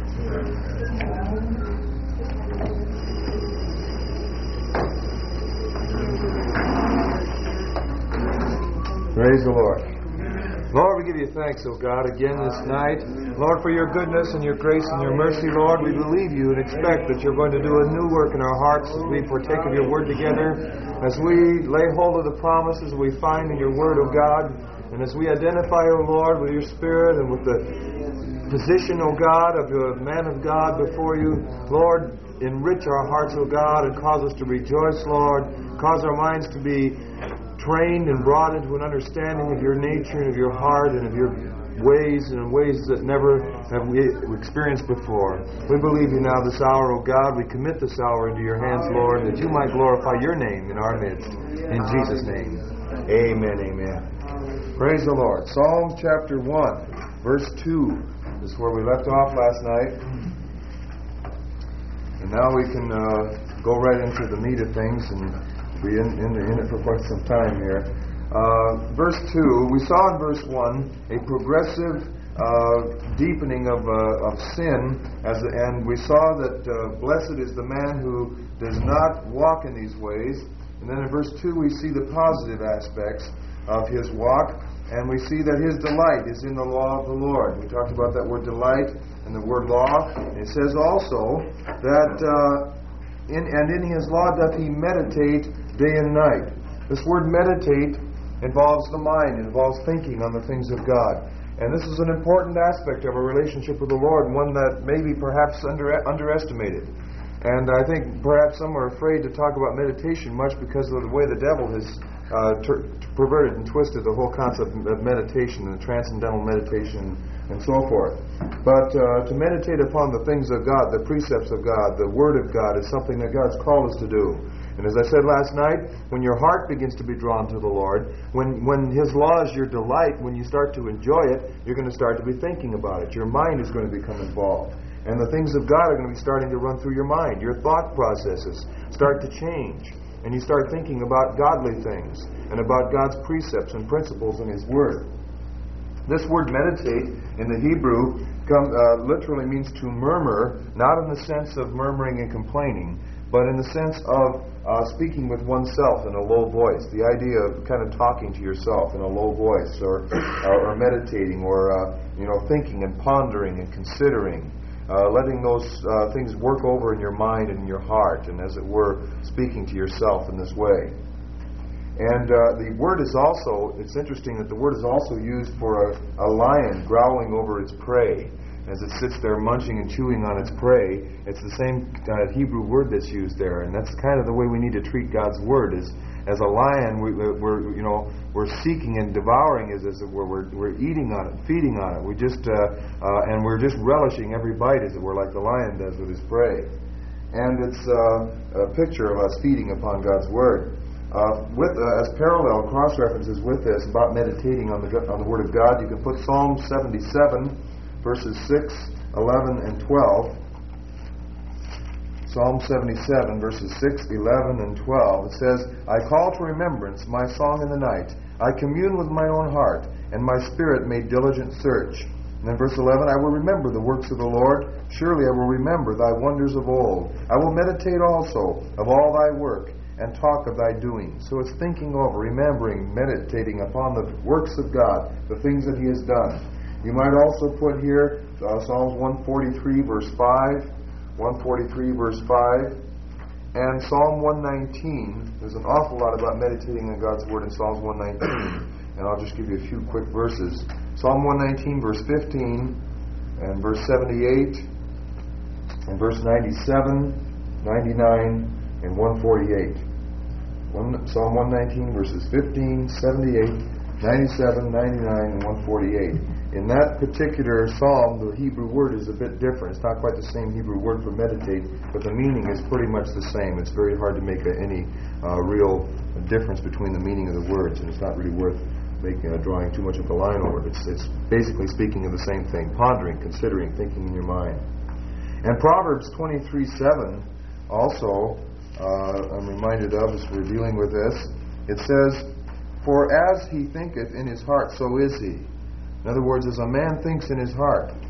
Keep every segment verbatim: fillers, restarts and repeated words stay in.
Praise the Lord. Lord, we give you thanks, O God, again this night. Lord, for your goodness and your grace and your mercy, Lord, we believe you and expect that you're going to do a new work in our hearts as we partake of your word together, as we lay hold of the promises we find in your word, O God, and as we identify, O Lord, with your Spirit and with the position, O God, of the man of God before you. Lord, enrich our hearts, O God, and cause us to rejoice, Lord. Cause our minds to be trained and brought into an understanding of your nature and of your heart and of your ways and ways that never have we experienced before. We believe you now this hour, O God. We commit this hour into your hands, Lord, that you might glorify your name in our midst. In Jesus' name, amen, amen. Praise the Lord. Psalm chapter one, verse two is where we left off last night. And now we can uh, go right into the meat of things and be in, in, in it for quite some time here. Uh, verse two, we saw in verse one a progressive uh, deepening of uh, of sin, as the, and we saw that uh, blessed is the man who does not walk in these ways. And then in verse two we see the positive aspects of his walk, and we see that his delight is in the law of the Lord. We talked about that word delight and the word law. And it says also that uh, in, and in his law doth he meditate day and night. This word meditate involves the mind, involves thinking on the things of God. And this is an important aspect of our relationship with the Lord, one that may be perhaps under, underestimated. And I think perhaps some are afraid to talk about meditation much because of the way the devil has uh, ter- perverted and twisted the whole concept of meditation and transcendental meditation and so forth. But uh, to meditate upon the things of God, the precepts of God, the Word of God, is something that God's called us to do. And as I said last night, when your heart begins to be drawn to the Lord, when when His law is your delight, when you start to enjoy it, you're going to start to be thinking about it. Your mind is going to become involved. And the things of God are going to be starting to run through your mind. Your thought processes start to change. And you start thinking about godly things and about God's precepts and principles in His Word. This word meditate in the Hebrew come, uh, literally means to murmur, not in the sense of murmuring and complaining, but in the sense of uh, speaking with oneself in a low voice. The idea of kind of talking to yourself in a low voice, or or, or meditating, or uh, you know, thinking and pondering and considering, uh, letting those uh, things work over in your mind and in your heart, and as it were, speaking to yourself in this way. And uh, the word is also, it's interesting that the word is also used for a, a lion growling over its prey. As it sits there munching and chewing on its prey, it's the same uh, Hebrew word that's used there, and that's kind of the way we need to treat God's word. Is as a lion, we, we're you know we're seeking and devouring it, as it were. We're we're eating on it, feeding on it. We just uh, uh, and we're just relishing every bite, as it were, like the lion does with his prey. And it's uh, a picture of us feeding upon God's word. Uh, with uh, as parallel cross references with this about meditating on the on the word of God, you can put Psalm seventy-seven. Verses six, eleven, and twelve. Psalm seventy-seven, verses six, eleven, and twelve. It says, I call to remembrance my song in the night. I commune with my own heart, and my spirit made diligent search. And then verse eleven, I will remember the works of the Lord. Surely I will remember thy wonders of old. I will meditate also of all thy work, and talk of thy doing. So it's thinking over, remembering, meditating upon the works of God, the things that He has done. You might also put here uh, Psalms one forty-three, verse five, one forty-three, verse five, and Psalm one nineteen. There's an awful lot about meditating on God's Word in Psalms one nineteen, and I'll just give you a few quick verses. Psalm one nineteen, verse fifteen, and verse seventy-eight, and verse ninety-seven, ninety-nine, and one forty-eight. One, Psalm one nineteen, verses fifteen, seventy-eight, ninety-seven, ninety-nine, and one forty-eight. In that particular psalm, the Hebrew word is a bit different. It's not quite the same Hebrew word for meditate, but the meaning is pretty much the same. It's very hard to make a, any uh, real difference between the meaning of the words, and it's not really worth making uh, drawing too much of a line over it. It's, it's basically speaking of the same thing, pondering, considering, thinking in your mind. And Proverbs twenty-three seven also, uh, I'm reminded of as we're dealing with this. It says, For as he thinketh in his heart, so is he. In other words, as a man thinks in his heart,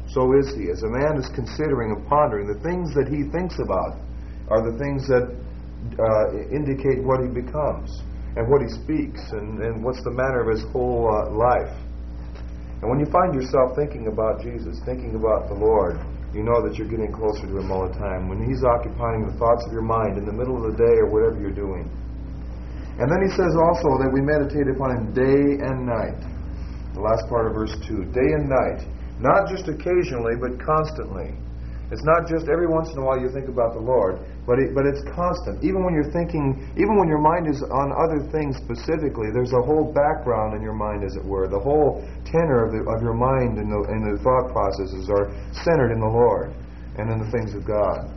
so is he. As a man is considering and pondering, the things that he thinks about are the things that uh, indicate what he becomes and what he speaks and, and what's the manner of his whole uh, life. And when you find yourself thinking about Jesus, thinking about the Lord, you know that you're getting closer to him all the time. When he's occupying the thoughts of your mind in the middle of the day or whatever you're doing. And then he says also that we meditate upon him day and night. The last part of verse two. Day and night. Not just occasionally, but constantly. It's not just every once in a while you think about the Lord, but it, but it's constant. Even when you're thinking, even when your mind is on other things specifically, there's a whole background in your mind, as it were. The whole tenor of, the, of your mind and the, and the thought processes are centered in the Lord and in the things of God.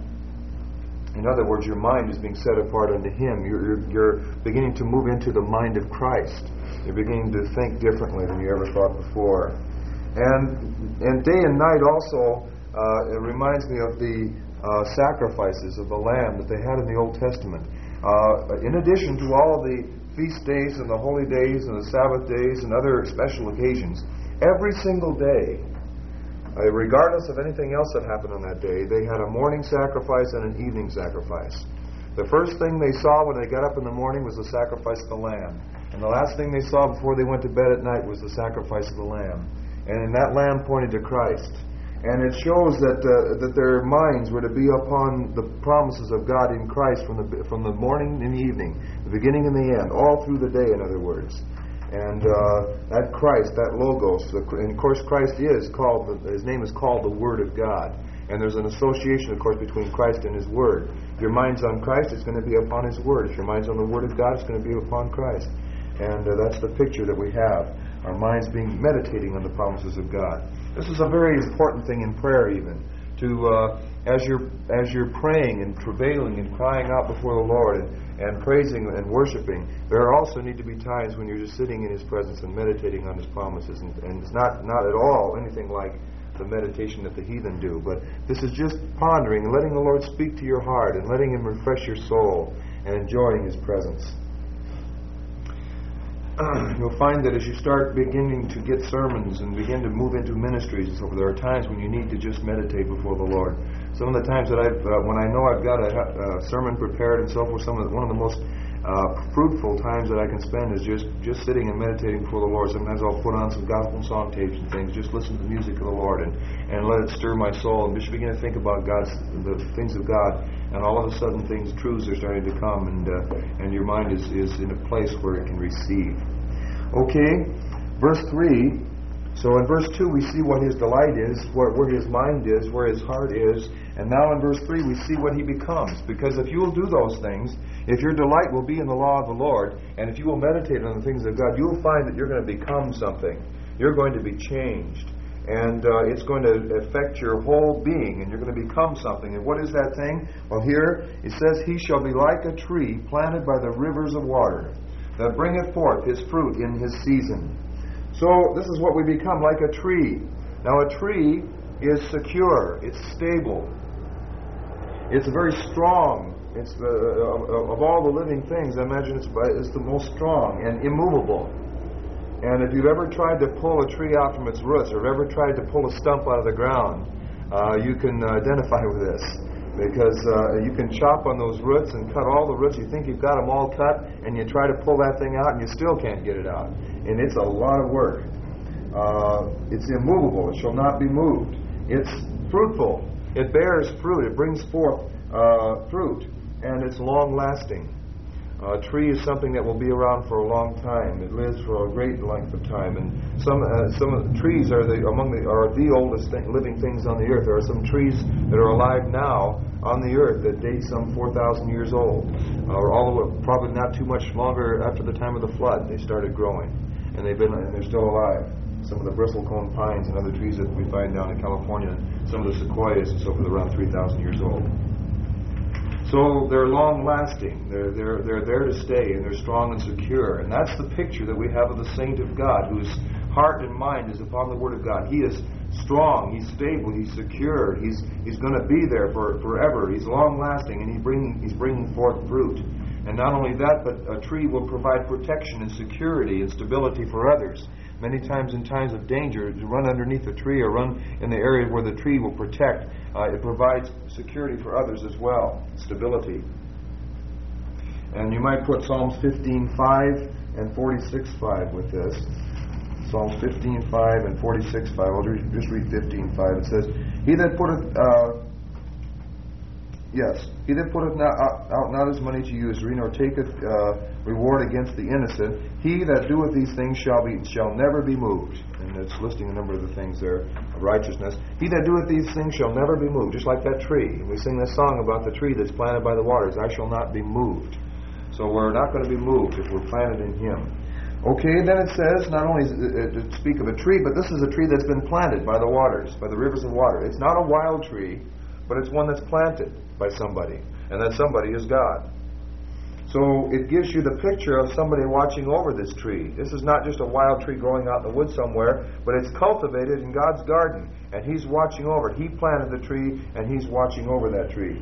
In other words, your mind is being set apart unto Him. You're, you're, you're beginning to move into the mind of Christ. You're beginning to think differently than you ever thought before. And and day and night also, uh, it reminds me of the uh, sacrifices of the lamb that they had in the Old Testament. Uh, in addition to all of the feast days and the holy days and the Sabbath days and other special occasions, every single day, Uh, regardless of anything else that happened on that day, they had a morning sacrifice and an evening sacrifice. The first thing they saw when they got up in the morning was the sacrifice of the lamb. And the last thing they saw before they went to bed at night was the sacrifice of the lamb. And that lamb pointed to Christ. And it shows that uh, that their minds were to be upon the promises of God in Christ from the from the morning and the evening, the beginning and the end, all through the day, in other words. And uh, that Christ, that Logos, and of course Christ is called, his name is called the Word of God. And there's an association, of course, between Christ and His Word. If your mind's on Christ, it's going to be upon His Word. If your mind's on the Word of God, it's going to be upon Christ. And uh, that's the picture that we have. Our minds being meditating on the promises of God. This is a very important thing in prayer even. To, uh, as you're as you're praying and travailing and crying out before the Lord and, and praising and worshiping, there also need to be times when you're just sitting in His presence and meditating on His promises. And, and it's not, not at all anything like the meditation that the heathen do, but this is just pondering and letting the Lord speak to your heart and letting Him refresh your soul and enjoying His presence. You'll find that as you start beginning to get sermons and begin to move into ministries and so forth, there are times when you need to just meditate before the Lord. Some of the times that I've, uh, when I know I've got a, a sermon prepared and so forth, some of the, one of the most uh, fruitful times that I can spend is just, just sitting and meditating before the Lord. Sometimes I'll put on some gospel song tapes and things, just listen to the music of the Lord and, and let it stir my soul and just begin to think about God's, the things of God. And all of a sudden, things, truths are starting to come, and uh, and your mind is, is in a place where it can receive. Okay, verse three. So in verse two, we see what his delight is, where, where his mind is, where his heart is. And now in verse three, we see what he becomes. Because if you will do those things, if your delight will be in the law of the Lord, and if you will meditate on the things of God, you'll find that you're going to become something. You're going to be changed. And uh, it's going to affect your whole being, and you're going to become something. And what is that thing? Well, here it says, "He shall be like a tree planted by the rivers of water, that bringeth forth his fruit in his season." So this is what we become, like a tree. Now a tree is secure, it's stable, it's very strong. It's the, uh, of all the living things, I imagine it's, it's the most strong and immovable. And if you've ever tried to pull a tree out from its roots, or ever tried to pull a stump out of the ground, uh, you can identify with this. Because uh, you can chop on those roots and cut all the roots. You think you've got them all cut, and you try to pull that thing out, and you still can't get it out. And it's a lot of work. Uh, it's immovable. It shall not be moved. It's fruitful. It bears fruit. It brings forth uh, fruit. And it's long-lasting. A tree is something that will be around for a long time. It lives for a great length of time, and some uh, some of the trees are the among the are the oldest thing, living things on the earth. There are some trees that are alive now on the earth that date some four thousand years old, or all the way, probably not too much longer after the time of the flood. They started growing, and they've been and they're still alive. Some of the bristlecone pines and other trees that we find down in California, some of the sequoias and so forth, around three thousand years old. So they're long-lasting. They're, they're, they're there to stay, and they're strong and secure. And that's the picture that we have of the saint of God, whose heart and mind is upon the Word of God. He is strong, he's stable, he's secure, he's he's going to be there for forever. He's long-lasting, and he's bringing, he's bringing forth fruit. And not only that, but a tree will provide protection and security and stability for others. many times in times of danger, to run underneath a tree or run in the area where the tree will protect. Uh, it provides security for others as well, stability. And you might put Psalms fifteen five and forty-six five with this. Psalms fifteen five and forty-six five. I'll just read fifteen five. It says, He that putteth, uh, yes, he that putteth not, out, out not his money to usury, nor taketh uh, reward against the innocent, he that doeth these things shall be shall never be moved. And it's listing a number of the things there of righteousness. He that doeth these things shall never be moved, just like that tree. And we sing this song about the tree that's planted by the waters. I shall not be moved. So we're not going to be moved if we're planted in Him. Okay, then it says, not only to speak of a tree, but this is a tree that's been planted by the waters, by the rivers of water. It's not a wild tree, but it's one that's planted by somebody. And that somebody is God. So it gives you the picture of somebody watching over this tree. This is not just a wild tree growing out in the woods somewhere, but it's cultivated in God's garden. And He's watching over it. He planted the tree, and He's watching over that tree.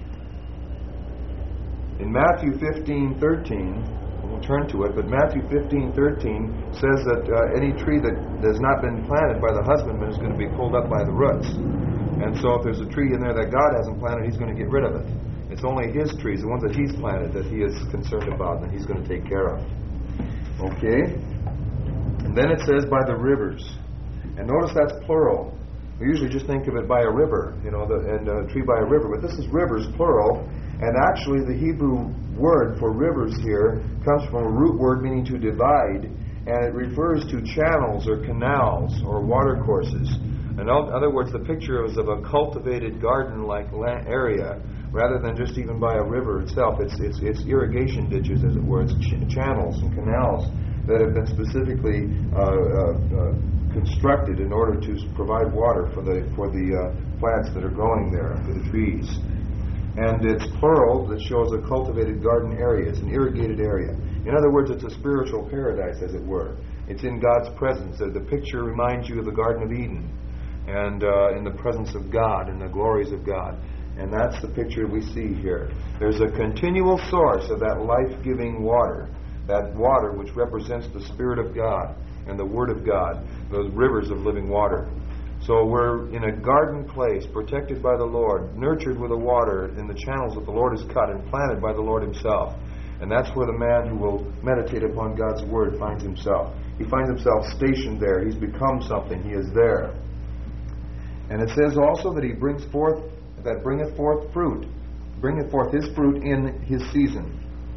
In Matthew fifteen thirteen, we'll turn to it, but Matthew fifteen thirteen says that uh, any tree that has not been planted by the husbandman is going to be pulled up by the roots. And so if there's a tree in there that God hasn't planted, He's going to get rid of it. It's only His trees, the ones that He's planted, that He is concerned about and He's going to take care of. Okay? And then it says by the rivers. And notice that's plural. We usually just think of it by a river, you know, the, and a tree by a river. But this is rivers, plural. And actually the Hebrew word for rivers here comes from a root word meaning to divide, and it refers to channels or canals or water courses. In other words, the picture is of a cultivated garden-like area rather than just even by a river itself. It's, it's, it's irrigation ditches, as it were. It's ch- channels and canals that have been specifically uh, uh, uh, constructed in order to provide water for the, for the uh, plants that are growing there, for the trees. And it's plural that shows a cultivated garden area. It's an irrigated area. In other words, it's a spiritual paradise, as it were. It's in God's presence. The picture reminds you of the Garden of Eden, and uh, in the presence of God and the glories of God. And that's the picture we see here. There's a continual source of that life-giving water, that water which represents the Spirit of God and the Word of God, those rivers of living water. So we're in a garden place, protected by the Lord, nurtured with the water in the channels that the Lord has cut and planted by the Lord Himself. And that's where the man who will meditate upon God's Word finds himself. He finds himself stationed there. He's become something. He is there. And it says also that he brings forth, that bringeth forth fruit, bringeth forth his fruit in his season.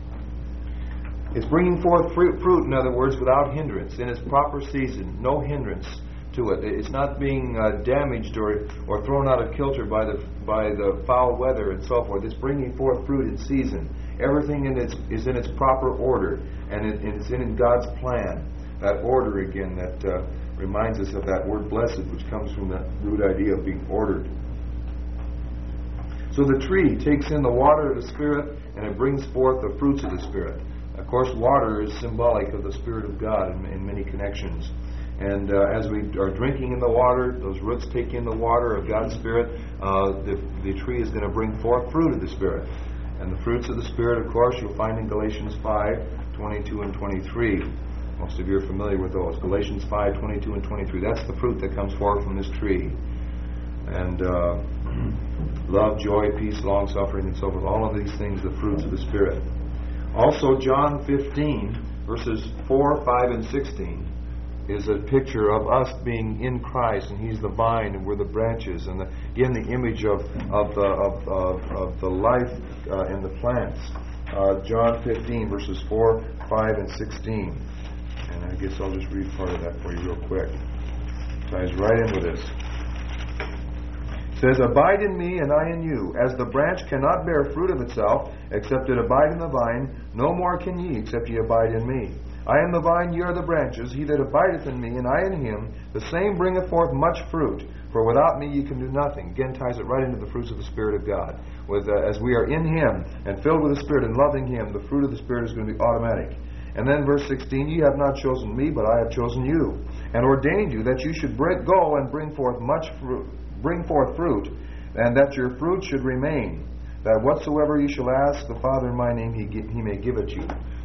It's bringing forth fruit, fruit, in other words, without hindrance, in its proper season, no hindrance to it. It's not being uh, damaged or or thrown out of kilter by the by the foul weather and so forth. It's bringing forth fruit in season. Everything in its is in its proper order, and it, it's in God's plan. That order again that uh, reminds us of that word blessed, which comes from that root idea of being ordered. So the tree takes in the water of the Spirit, and it brings forth the fruits of the Spirit. Of course, water is symbolic of the Spirit of God in, in many connections. And uh, as we are drinking in the water, those roots take in the water of God's Spirit, uh, the, the tree is going to bring forth fruit of the Spirit. And the fruits of the Spirit, of course, you'll find in Galatians five, twenty-two and twenty-three. Most of you are familiar with those. Galatians five, twenty-two and twenty-three. That's the fruit that comes forth from this tree. And uh, love, joy, peace, long-suffering, and so forth. All of these things, the fruits of the Spirit. Also, John fifteen, verses four, five, and sixteen, is a picture of us being in Christ, and He's the vine, and we're the branches, and the, again the image of of the of, of, of the life uh, in the plants. Uh, John fifteen, verses four, five, and sixteen. And I guess I'll just read part of that for you real quick. It ties right in with this. It says, "Abide in me, and I in you. As the branch cannot bear fruit of itself, except it abide in the vine, no more can ye, except ye abide in me. I am the vine, ye are the branches. He that abideth in me, and I in him, the same bringeth forth much fruit. For without me ye can do nothing." Again, ties it right into the fruits of the Spirit of God. With uh, as we are in Him, and filled with the Spirit, and loving Him, the fruit of the Spirit is going to be automatic. And then verse sixteen, "Ye have not chosen me, but I have chosen you, and ordained you, that you should break, go and bring forth much fruit, bring forth fruit, and that your fruit should remain, that whatsoever ye shall ask the Father in my name, He, he may give it you."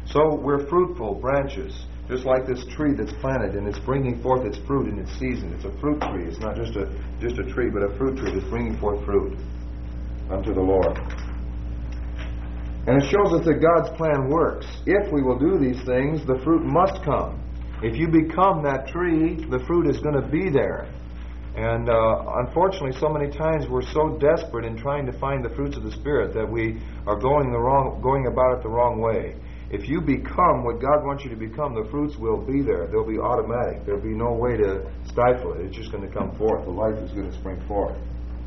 So we're fruitful branches, just like this tree that's planted and it's bringing forth its fruit in its season. It's a fruit tree. It's not just a just a tree, but a fruit tree that's bringing forth fruit unto the Lord. And it shows us that God's plan works. If we will do these things, the fruit must come. If you become that tree, the fruit is going to be there. And uh, unfortunately, so many times we're so desperate in trying to find the fruits of the Spirit that we are going the wrong, going about it the wrong way. If you become what God wants you to become, the fruits will be there. They'll be automatic. There'll be no way to stifle it. It's just going to come forth. The life is going to spring forth.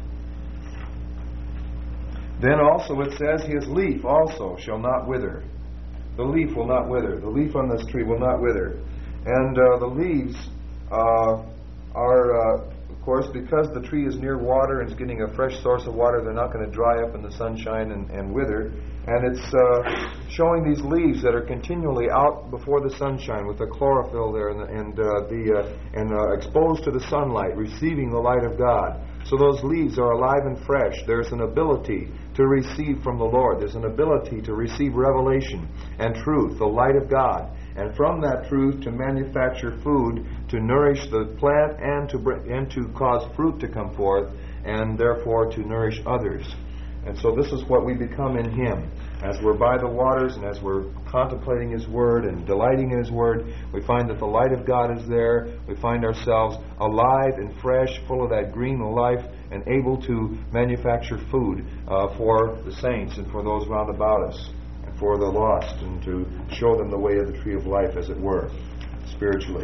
Then also it says, his leaf also shall not wither. The leaf will not wither. The leaf on this tree will not wither. And uh, the leaves uh, are, uh, of course, because the tree is near water and it's getting a fresh source of water, they're not going to dry up in the sunshine and, and wither. And it's uh, showing these leaves that are continually out before the sunshine with the chlorophyll there and, the, and, uh, the, uh, and uh, exposed to the sunlight, receiving the light of God. So those leaves are alive and fresh. There's an ability to receive from the Lord. There's an ability to receive revelation and truth, the light of God. And from that truth to manufacture food, to nourish the plant and to bring, and to cause fruit to come forth, and therefore to nourish others. And so this is what we become in Him. As we're by the waters and as we're contemplating His Word and delighting in His Word, we find that the light of God is there. We find ourselves alive and fresh, full of that green life, and able to manufacture food uh, for the saints and for those round about us, and for the lost, and to show them the way of the tree of life, as it were, spiritually.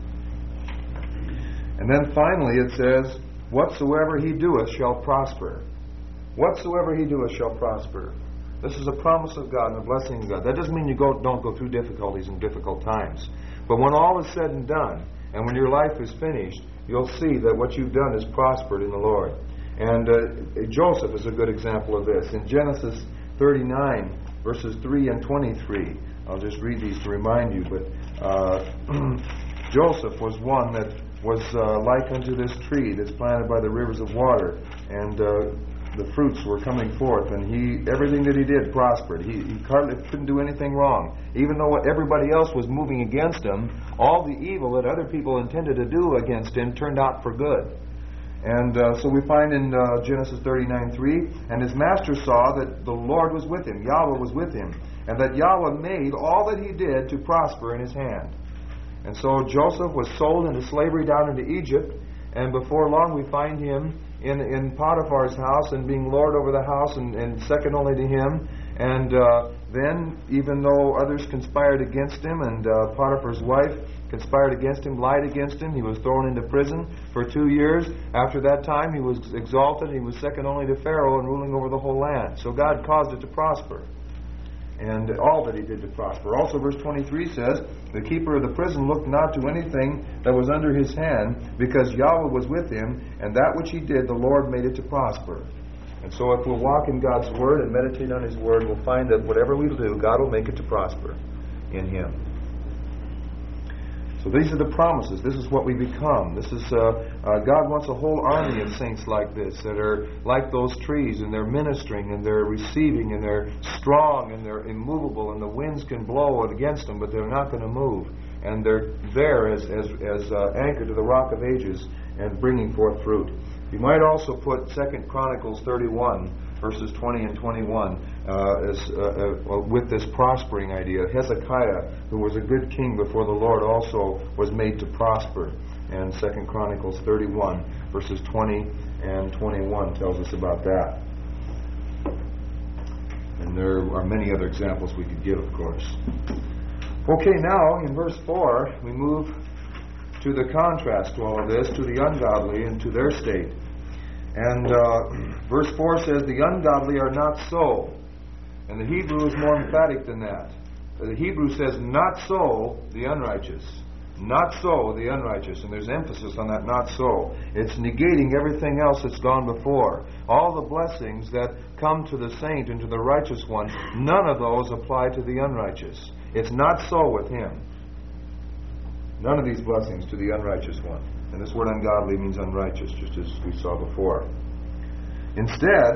And then finally it says, whatsoever he doeth shall prosper. Whatsoever he doeth shall prosper. This is a promise of God and a blessing of God. That doesn't mean you go, don't go through difficulties and difficult times. But when all is said and done, and when your life is finished, you'll see that what you've done is prospered in the Lord. And uh, Joseph is a good example of this. In Genesis thirty-nine, verses three and twenty-three, I'll just read these to remind you, but uh, Joseph was one that was uh, like unto this tree that's planted by the rivers of water, and uh, the fruits were coming forth, and he everything that he did prospered. He, he hardly couldn't do anything wrong. Even though everybody else was moving against him, all the evil that other people intended to do against him turned out for good. And uh, so we find in uh, Genesis thirty-nine three, and his master saw that the Lord was with him, Yahweh was with him, and that Yahweh made all that he did to prosper in his hand. And so Joseph was sold into slavery down into Egypt, and before long we find him in, in Potiphar's house and being Lord over the house and, and second only to him. And uh, then, even though others conspired against him, and uh, Potiphar's wife conspired against him, lied against him, he was thrown into prison for two years. After that time, he was exalted. He was second only to Pharaoh and ruling over the whole land. So God caused it to prosper, and all that he did to prosper. Also, verse twenty-three says, the keeper of the prison looked not to anything that was under his hand, because Yahweh was with him, and that which he did, the Lord made it to prosper. And so if we'll walk in God's Word and meditate on His Word, we'll find that whatever we do, God will make it to prosper in Him. So these are the promises. This is what we become. This is uh, uh, God wants a whole army of saints like this, that are like those trees, and they're ministering, and they're receiving, and they're strong, and they're immovable, and the winds can blow against them, but they're not going to move. And they're there as as, as uh, anchored to the rock of ages and bringing forth fruit. You might also put Second Chronicles thirty-one, verses twenty and twenty-one, uh, as, uh, uh, with this prospering idea. Hezekiah, who was a good king before the Lord, also was made to prosper. And Second Chronicles thirty-one, verses twenty and twenty-one tells us about that. And there are many other examples we could give, of course. Okay, now in verse four, we move to the contrast to all of this, to the ungodly and to their state. And uh, verse four says, the ungodly are not so. And the Hebrew is more emphatic than that. The Hebrew says, not so the unrighteous. Not so the unrighteous. And there's emphasis on that not so. It's negating everything else that's gone before. All the blessings that come to the saint and to the righteous one, none of those apply to the unrighteous. It's not so with him. None of these blessings to the unrighteous one. And this word ungodly means unrighteous, just as we saw before. Instead,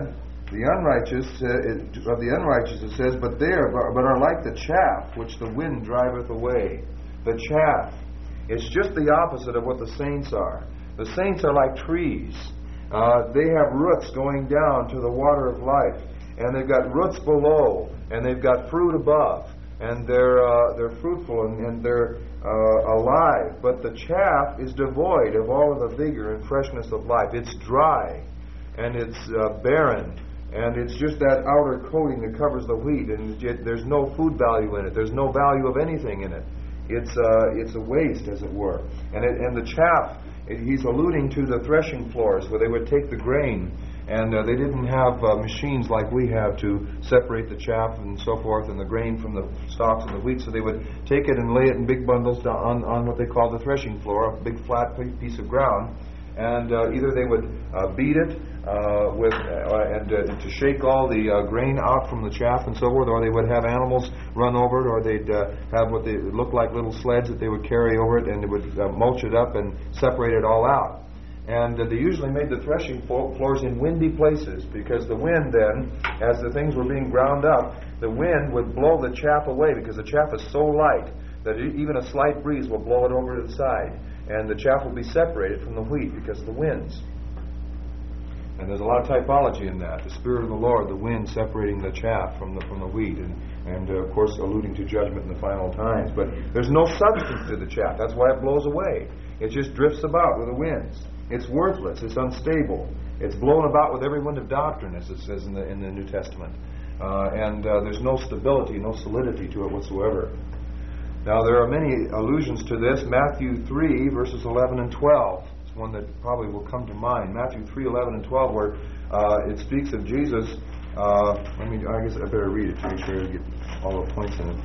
The unrighteous, uh, of the unrighteous it says, but they are, but are like the chaff which the wind driveth away. The chaff. It's just the opposite of what the saints are. The saints are like trees. Uh, they have roots going down to the water of life, and they've got roots below, and they've got fruit above, and they're uh, they're fruitful and, and they're uh, alive. But the chaff is devoid of all of the vigor and freshness of life. It's dry, and it's uh, barren, and it's just that outer coating that covers the wheat, and it, there's no food value in it. There's no value of anything in it. It's uh, it's a waste, as it were. And it, and the chaff, it, he's alluding to the threshing floors where they would take the grain, and uh, they didn't have uh, machines like we have to separate the chaff and so forth and the grain from the stalks and the wheat. So they would take it and lay it in big bundles down on, on what they call the threshing floor, a big flat piece of ground. And uh, either they would uh, beat it uh, with uh, and uh, to shake all the uh, grain out from the chaff and so forth, or they would have animals run over it, or they'd uh, have what they looked like little sleds that they would carry over it, and they would uh, mulch it up and separate it all out. And uh, they usually made the threshing floors in windy places, because the wind then, as the things were being ground up, the wind would blow the chaff away, because the chaff is so light that even a slight breeze will blow it over to the side. And the chaff will be separated from the wheat because of the winds. And there's a lot of typology in that. The Spirit of the Lord, the wind separating the chaff from the from the wheat, and, and uh, of course alluding to judgment in the final times. But there's no substance to the chaff. That's why it blows away. It just drifts about with the winds. It's worthless. It's unstable. It's blown about with every wind of doctrine, as it says in the in the New Testament. Uh, and uh, there's no stability, no solidity to it whatsoever. Now, there are many allusions to this. Matthew three, verses eleven and twelve. It's one that probably will come to mind. Matthew three, eleven and twelve, where uh, it speaks of Jesus. Uh, let me, I guess I better read it to make sure I get all the points in it.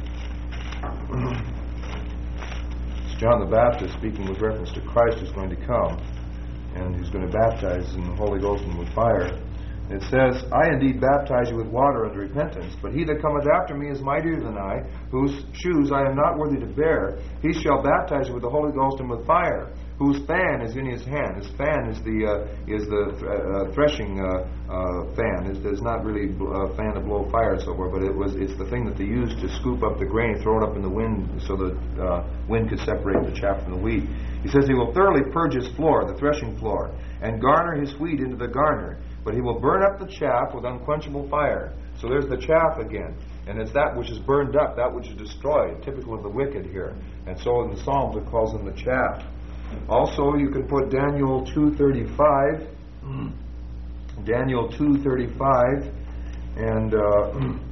It's John the Baptist speaking with reference to Christ who's going to come, and who's going to baptize in the Holy Ghost and with fire. It says, I indeed baptize you with water unto repentance, but he that cometh after me is mightier than I, whose shoes I am not worthy to bear. He shall baptize you with the Holy Ghost and with fire, whose fan is in his hand. His fan is the uh, is the th- uh, threshing uh, uh, fan. It's, it's not really a fan to blow fire and so forth, but it was it's the thing that they used to scoop up the grain, throw it up in the wind, so the uh, wind could separate the chaff from the wheat. He says he will thoroughly purge his floor, the threshing floor, and garner his wheat into the garner. But he will burn up the chaff with unquenchable fire. So there's the chaff again. And it's that which is burned up, that which is destroyed, typical of the wicked here. And so in the Psalms it calls them the chaff. Also, you can put Daniel two thirty-five. Daniel two thirty-five. And uh,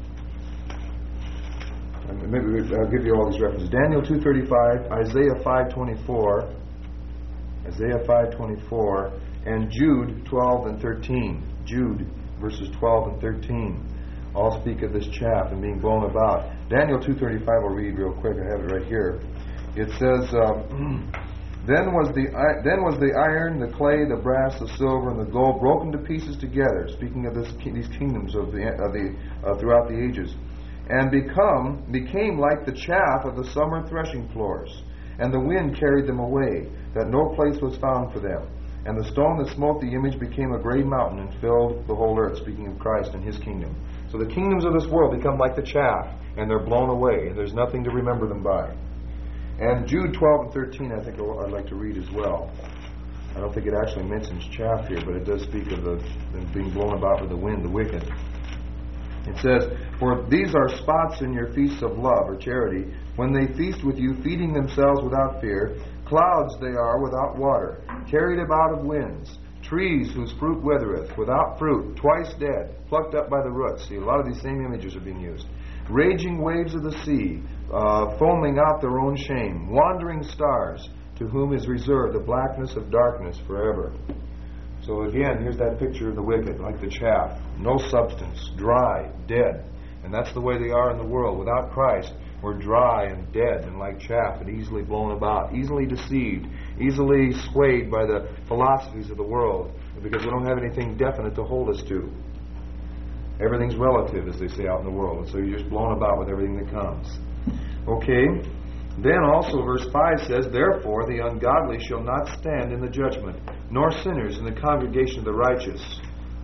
maybe I'll give you all these references. Daniel two thirty-five, Isaiah five twenty-four, Isaiah five twenty-four, and Jude twelve and thirteen. Jude verses twelve and thirteen all speak of this chaff and being blown about. Daniel two thirty-five I'll read real quick. I have it right here. It says, um, then was the then was the iron, the clay, the brass, the silver, and the gold broken to pieces together. Speaking of this, these kingdoms of the of the uh, throughout the ages, and become became like the chaff of the summer threshing floors, and the wind carried them away, that no place was found for them. And the stone that smote the image became a great mountain and filled the whole earth, speaking of Christ and his kingdom. So the kingdoms of this world become like the chaff, and they're blown away, and there's nothing to remember them by. And Jude twelve and thirteen, I think I'd like to read as well. I don't think it actually mentions chaff here, but it does speak of the, them being blown about with the wind, the wicked. It says, for these are spots in your feasts of love or charity, when they feast with you, feeding themselves without fear. Clouds they are without water, carried about of winds. Trees whose fruit withereth, without fruit, twice dead, plucked up by the roots. See, a lot of these same images are being used. Raging waves of the sea, uh, foaming out their own shame. Wandering stars, to whom is reserved the blackness of darkness forever. So again, here's that picture of the wicked, like the chaff. No substance, dry, dead. And that's the way they are in the world. Without Christ, we're dry and dead and like chaff and easily blown about, easily deceived, easily swayed by the philosophies of the world, because we don't have anything definite to hold us to. Everything's relative, as they say out in the world, and so you're just blown about with everything that comes. Okay, then also verse five says, therefore the ungodly shall not stand in the judgment, nor sinners in the congregation of the righteous. So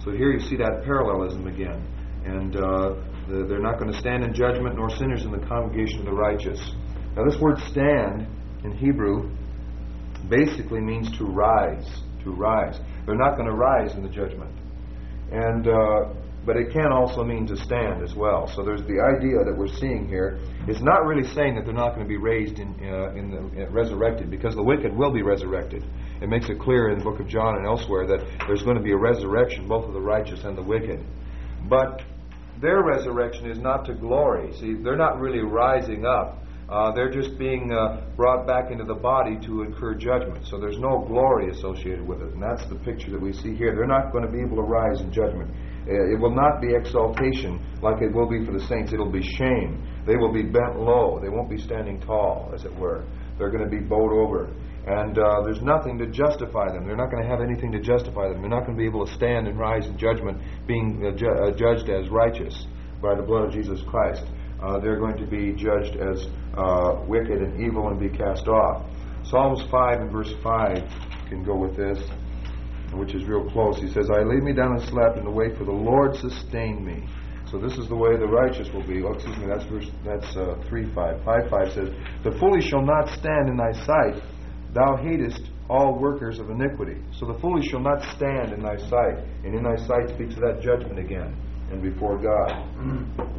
So here you see that parallelism again. And uh, the, they're not going to stand in judgment, nor sinners in the congregation of the righteous. Now this word stand in Hebrew basically means to rise, to rise. They're not going to rise in the judgment. And uh, but it can also mean to stand as well. So there's the idea that we're seeing here. It's not really saying that they're not going to be raised in, uh, in the uh, resurrected, because the wicked will be resurrected. It makes it clear in the book of John and elsewhere that there's going to be a resurrection, both of the righteous and the wicked. But their resurrection is not to glory. See, they're not really rising up. Uh, they're just being uh, brought back into the body to incur judgment. So there's no glory associated with it. And that's the picture that we see here. They're not going to be able to rise in judgment. Uh, it will not be exaltation like it will be for the saints. It'll be shame. They will be bent low. They won't be standing tall, as it were. They're going to be bowed over. And uh, there's nothing to justify them. They're not going to have anything to justify them. They're not going to be able to stand and rise in judgment being uh, ju- uh, judged as righteous by the blood of Jesus Christ. Uh, they're going to be judged as uh, wicked and evil and be cast off. Psalms five and verse five can go with this, which is real close. He says, I laid me down and slept, and awake, for the Lord sustained me. So this is the way the righteous will be. Oh, excuse me, that's verse, that's uh, three five. five five says, the foolish shall not stand in thy sight. Thou hatest all workers of iniquity. So the foolish shall not stand in thy sight. And in thy sight speaks of that judgment again, and before God.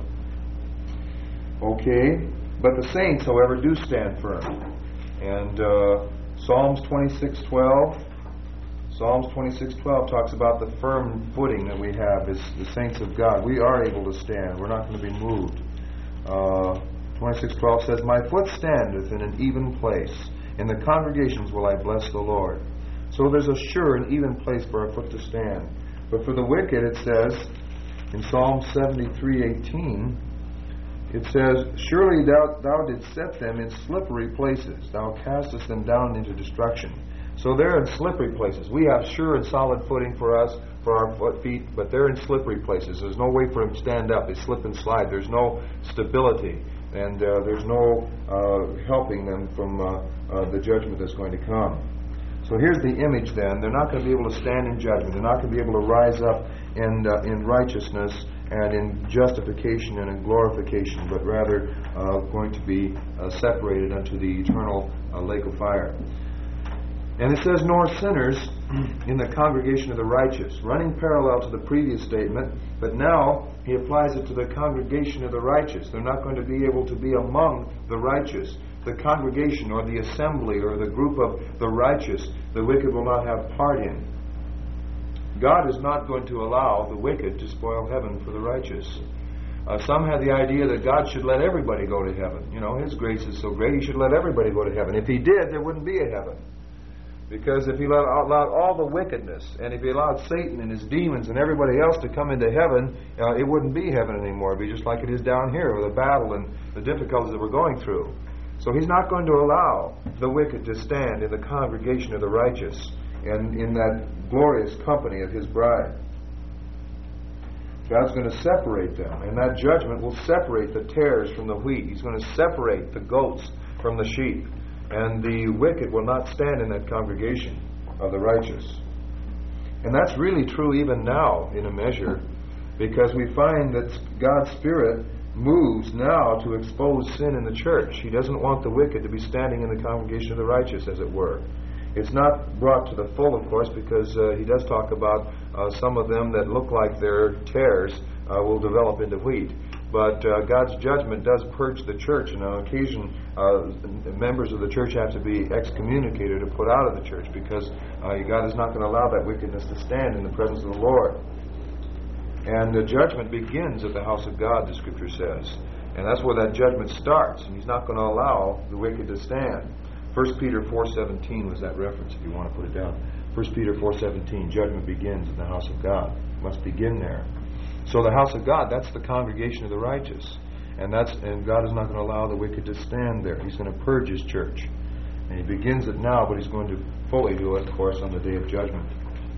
Okay, but the saints, however, do stand firm. And uh, Psalms twenty-six twelve, Psalms twenty-six twelve talks about the firm footing that we have as the saints of God. We are able to stand. We're not going to be moved. Uh, twenty-six twelve says, my foot standeth in an even place. In the congregations will I bless the Lord. So there's a sure and even place for our foot to stand. But for the wicked, it says in Psalm seventy-three eighteen, it says, surely thou, thou didst set them in slippery places. Thou castest them down into destruction. So they're in slippery places. We have sure and solid footing for us, for our foot, feet, but they're in slippery places. There's no way for them to stand up. They slip and slide. There's no stability. And uh, there's no uh, helping them from uh, uh, the judgment that's going to come. So here's the image then. They're not going to be able to stand in judgment. They're not going to be able to rise up in, uh, in righteousness and in justification and in glorification, but rather uh, going to be uh, separated unto the eternal uh, lake of fire. And it says, nor sinners in the congregation of the righteous, running parallel to the previous statement, but now he applies it to the congregation of the righteous. They're not going to be able to be among the righteous. The congregation or the assembly or the group of the righteous, the wicked will not have part in. God is not going to allow the wicked to spoil heaven for the righteous. Uh, some have the idea that God should let everybody go to heaven. You know, His grace is so great, He should let everybody go to heaven. If He did, there wouldn't be a heaven. Because if He allowed all the wickedness, and if He allowed Satan and his demons and everybody else to come into heaven, uh, it wouldn't be heaven anymore. It'd be just like it is down here with the battle and the difficulties that we're going through. So He's not going to allow the wicked to stand in the congregation of the righteous and in that glorious company of His bride. God's going to separate them, and that judgment will separate the tares from the wheat. He's going to separate the goats from the sheep, and the wicked will not stand in that congregation of the righteous. And that's really true even now in a measure, because we find that God's Spirit moves now to expose sin in the church. He doesn't want the wicked to be standing in the congregation of the righteous, as it were. It's not brought to the full, of course, because uh, he does talk about uh, some of them that look like they're tares uh, will develop into wheat. But uh, God's judgment does purge the church, and on occasion uh, members of the church have to be excommunicated or put out of the church, because uh, God is not going to allow that wickedness to stand in the presence of the Lord. And the judgment begins at the house of God, the Scripture says. And that's where that judgment starts, and He's not going to allow the wicked to stand. First Peter four seventeen was that reference, if you want to put it down. First Peter four seventeen, judgment begins in the house of God. It must begin there. So the house of God, that's the congregation of the righteous. And that's and God is not going to allow the wicked to stand there. He's going to purge His church. And He begins it now, but He's going to fully do it, of course, on the day of judgment.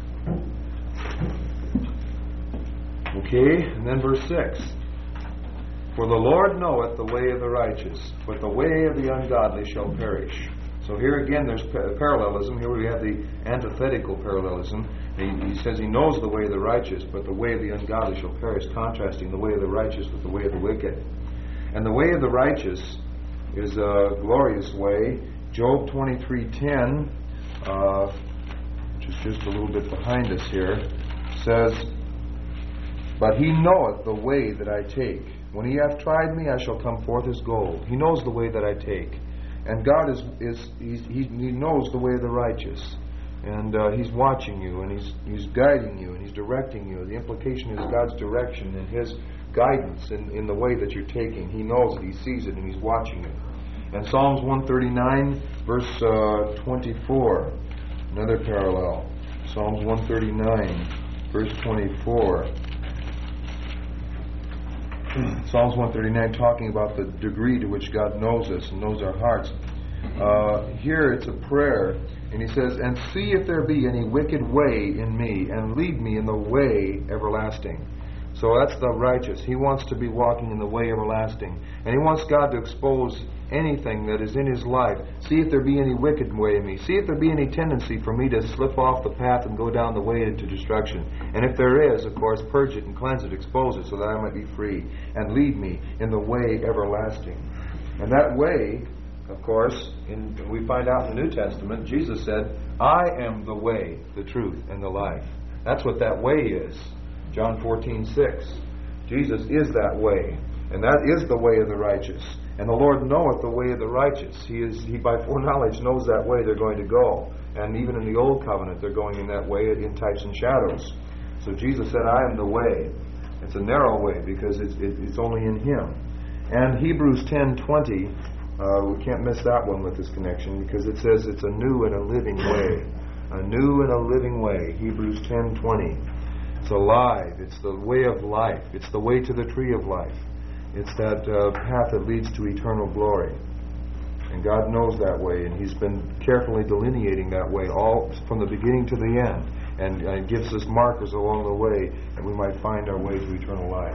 Okay, and then verse six. For the Lord knoweth the way of the righteous, but the way of the ungodly shall perish. So here again there's parallelism. Here we have the antithetical parallelism. He, he says he knows the way of the righteous, but the way of the ungodly shall perish, contrasting the way of the righteous with the way of the wicked. And the way of the righteous is a glorious way. Job twenty-three ten, uh, which is just a little bit behind us here, says, "But he knoweth the way that I take. When he hath tried me, I shall come forth as gold." He knows the way that I take. And God is, is he's, he, he knows the way of the righteous. And uh, He's watching you, and he's, he's guiding you, and He's directing you. The implication is God's direction and His guidance in, in the way that you're taking. He knows it, He sees it, and He's watching it. And Psalms one thirty-nine, verse uh, twenty-four, another parallel. Psalms one thirty-nine, verse twenty-four. Psalms one thirty-nine, talking about the degree to which God knows us and knows our hearts. Uh, here it's a prayer, and he says, "And see if there be any wicked way in me, and lead me in the way everlasting." So that's the righteous. He wants to be walking in the way everlasting. And he wants God to expose anything that is in his life. See if there be any wicked way in me. See if there be any tendency for me to slip off the path and go down the way into destruction. And if there is, of course, purge it and cleanse it, expose it so that I might be free. And lead me in the way everlasting. And that way, of course, in, we find out in the New Testament, Jesus said, "I am the way, the truth, and the life." That's what that way is. John fourteen six. Jesus is that way, and that is the way of the righteous. And the Lord knoweth the way of the righteous. He is He by foreknowledge knows that way they're going to go. And even in the Old Covenant, they're going in that way in types and shadows. So Jesus said, "I am the way." It's a narrow way because it's, it's only in Him. And Hebrews ten twenty, uh, we can't miss that one with this connection because it says it's a new and a living way. A new and a living way. Hebrews ten twenty. It's alive. It's the way of life. It's the way to the tree of life. It's that uh, path that leads to eternal glory. And God knows that way, and He's been carefully delineating that way all from the beginning to the end, and uh, gives us markers along the way that we might find our way to eternal life.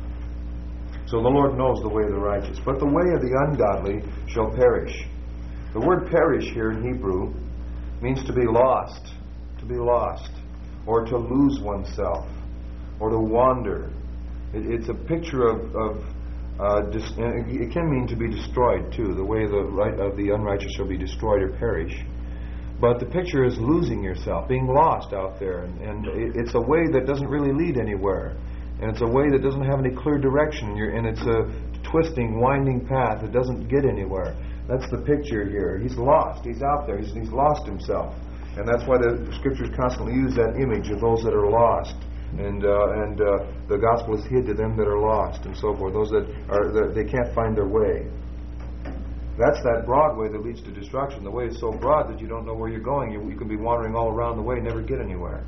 So the Lord knows the way of the righteous. But the way of the ungodly shall perish. The word perish here in Hebrew means to be lost. To be lost. Or to lose oneself, or to wander. It, it's a picture of, of uh, dis- it can mean to be destroyed too. The way of the right of the unrighteous shall be destroyed or perish. But the picture is losing yourself, being lost out there, and, and it, it's a way that doesn't really lead anywhere, and it's a way that doesn't have any clear direction. You're, and it's a twisting, winding path that doesn't get anywhere. That's the picture here. He's lost. He's out there. He's, he's lost himself. And that's why the Scriptures constantly use that image of those that are lost. And uh, and uh, the gospel is hid to them that are lost, and so forth. Those that are that they can't find their way. That's that broad way that leads to destruction. The way is so broad that you don't know where you're going. You, you can be wandering all around the way and never get anywhere.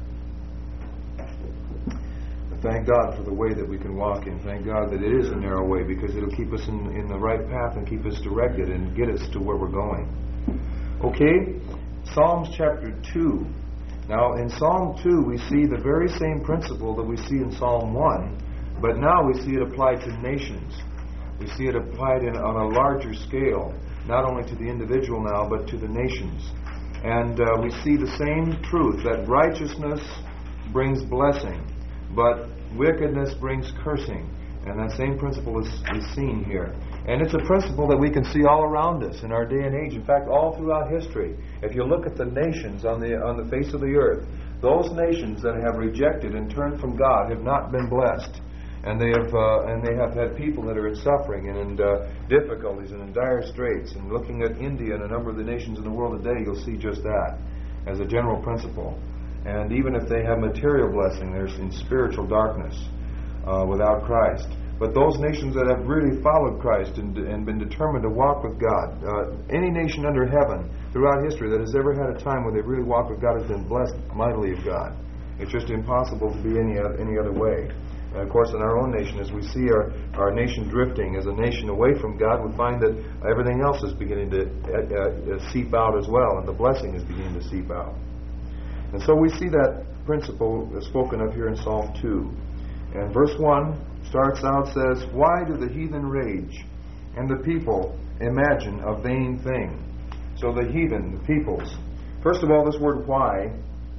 But thank God for the way that we can walk in. Thank God that it is a narrow way, because it'll keep us in, in the right path and keep us directed and get us to where we're going. Okay? Psalms chapter two. Now, in Psalm two, we see the very same principle that we see in Psalm one, but now we see it applied to nations. We see it applied in, on a larger scale, not only to the individual now, but to the nations. And uh, we see the same truth, that righteousness brings blessing, but wickedness brings cursing. And that same principle is, is seen here. And it's a principle that we can see all around us in our day and age. In fact, all throughout history. If you look at the nations on the on the face of the earth, those nations that have rejected and turned from God have not been blessed. And they have uh, and they have had people that are in suffering and in uh, difficulties and in dire straits. And looking at India and a number of the nations in the world today, you'll see just that as a general principle. And even if they have material blessing, they're in spiritual darkness uh, without Christ. But those nations that have really followed Christ and, and been determined to walk with God, uh, any nation under heaven throughout history that has ever had a time where they've really walked with God has been blessed mightily of God. It's just impossible to be any other, any other way. And of course, in our own nation, as we see our, our nation drifting as a nation away from God, we find that everything else is beginning to uh, uh, seep out as well, and the blessing is beginning to seep out. And so we see that principle spoken of here in Psalm two. And verse one starts out, says, "Why do the heathen rage, and the people imagine a vain thing?" So the heathen, the peoples. First of all, this word "why"